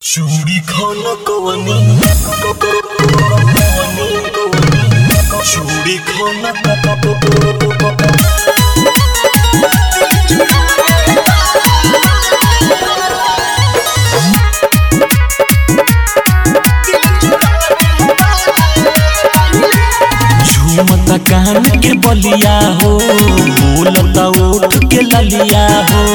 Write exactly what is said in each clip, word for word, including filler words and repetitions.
चूड़ी खाना कवनी चूड़ी खाना झूमता कान के बलिया हो, बोलता उठ के ललिया हो।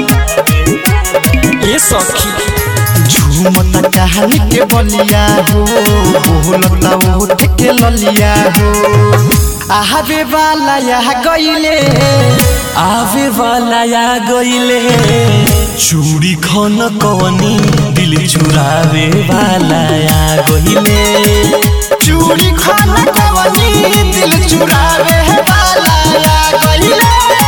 ए सखी झूमता कान के बलिया हो, बोलता उठ के ललिया हो। आवे वाला या गइले, आवे वाला या गइले। चूड़ी खाना कवनी दिल चुरावे वाला या गइले। चूड़ी खाना कवनी दिल चुरावे वाला या गइले।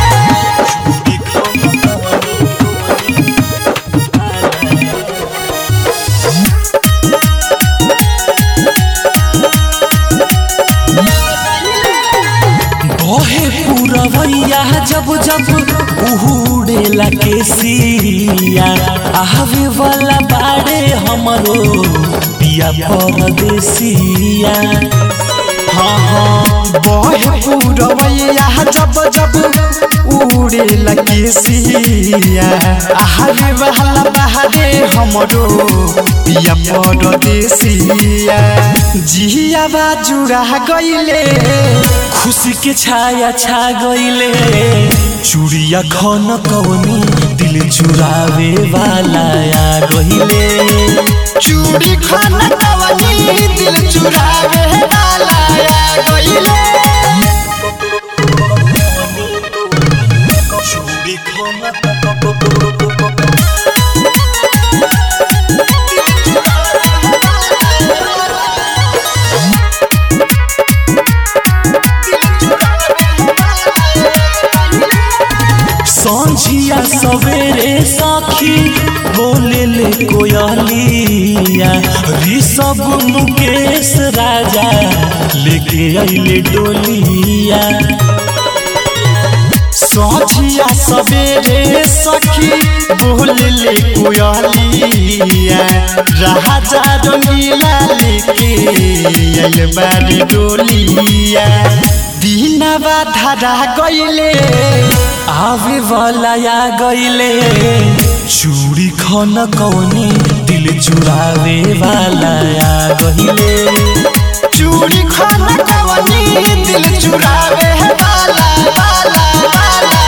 बहे पूरा भैया जब जब उड़ेला केसिया। आवे वाला बाड़े हमरो पिया परदेसिया। हाँ हाँ बहे पूरा भैया जब जब उड़े लगे सिया। आवे वाला बाड़े हमरो पिया परदेसिया। जिया बाजुरा गइले, खुशी के छाया छा गइले। चूड़िया खाना कवनी दिल चुरावे वाला या गइले। चूड़ी खाना कवनी दिल चुरावे वाला या गइले। चूड़ी खाना संझिया सवेरे सखी बोले ले कोयलिया। ऋषभ मुकेश राजा लेके अइले डोलिया। संझिया सवेरे सखी बोले कोयलिया। राजा रंगीला लेके आइल बारी डोलिया। दीना बाधा गइले, आवे वाला या गइले। चूड़ी खाना कवनी दिल चुरावे वाला या गइले। चूड़ी खाना कवनी दिल चुरावे वाला वाला वाला।